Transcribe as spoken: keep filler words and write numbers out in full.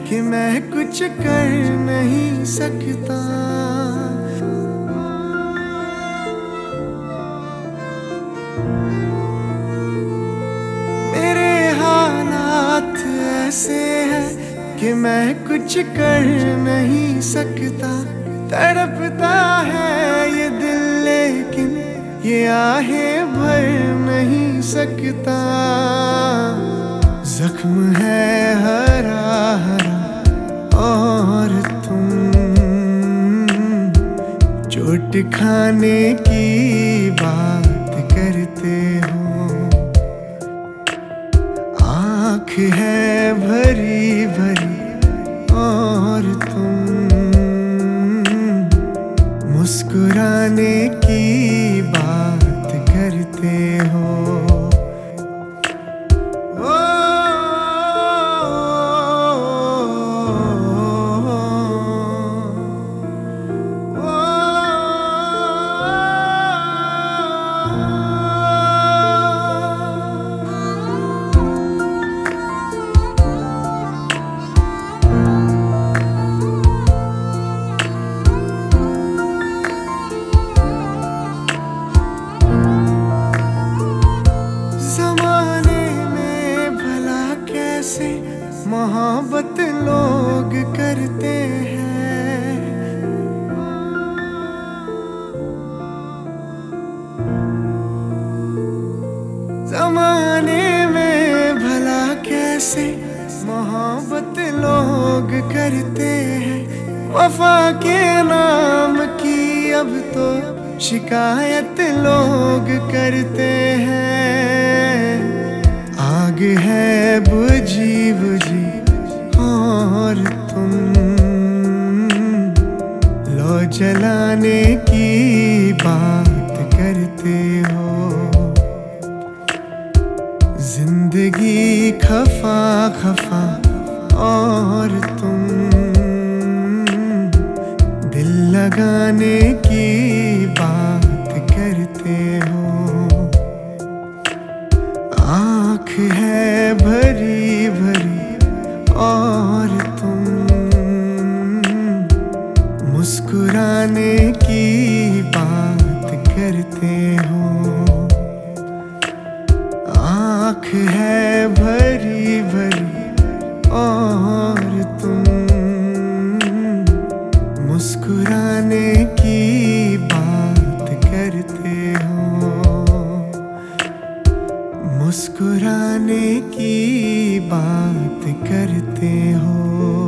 कि मैं कुछ कर नहीं सकता। मेरे हालात ऐसे हैं कि मैं कुछ कर नहीं सकता। तड़पता है ये दिल लेकिन ये आहें भर नहीं सकता। जख्म है हरा हरा और तुम चोट खाने की बात करते हो। आँख है भरी भरी और तुम मुस्कुराने की बात करते हो। मोहब्बत लोग करते हैं, ज़माने में भला कैसे मोहब्बत लोग करते हैं। वफा के नाम की अब तो शिकायत लोग करते हैं। आग है बुझी बुझी और तुम लो जलाने की बात करते हो। जिंदगी खफा खफा और तुम दिल लगाने की बात करते हो। आँख है भरी भरी और तुम मुस्कुराने की बात करते हो। आँख है भरी भरी और तुम मुस्कुराने की बात करते हो। मुस्कुराने की बात करते हो।